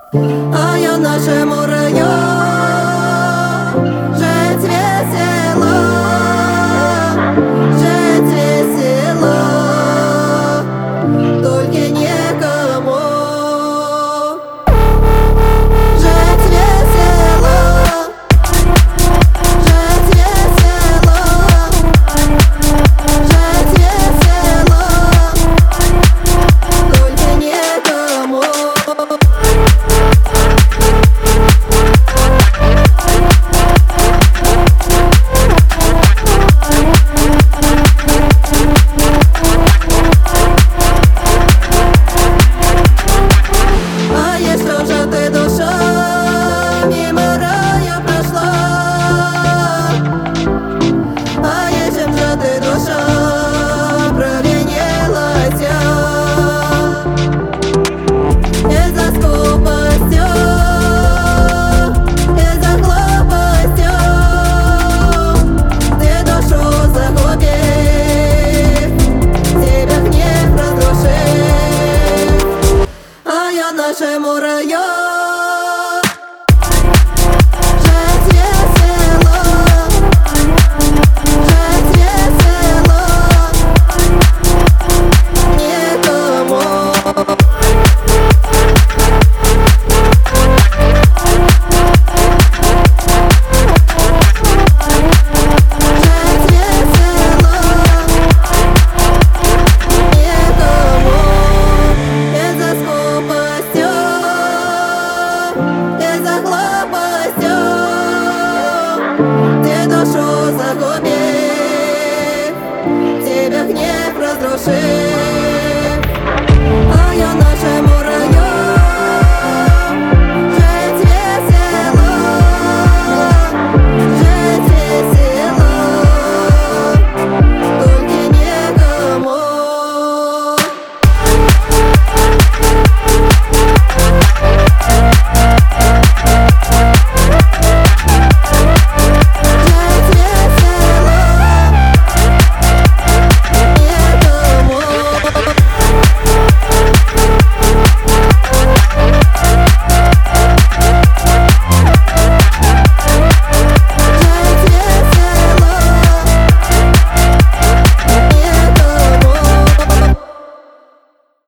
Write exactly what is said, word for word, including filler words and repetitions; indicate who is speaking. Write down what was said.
Speaker 1: А я в нашему районе жить весело, жить весело, только некому. Жить весело, жить весело, жить весело, только некому. Мимо рая прошла, а если же ты, душа, провинилась из-за скупости, из-за глупости, ты душу загубив, тебя гнев разрушив, а я нашему району. Ты душу загубив, тебя гнев разрушив.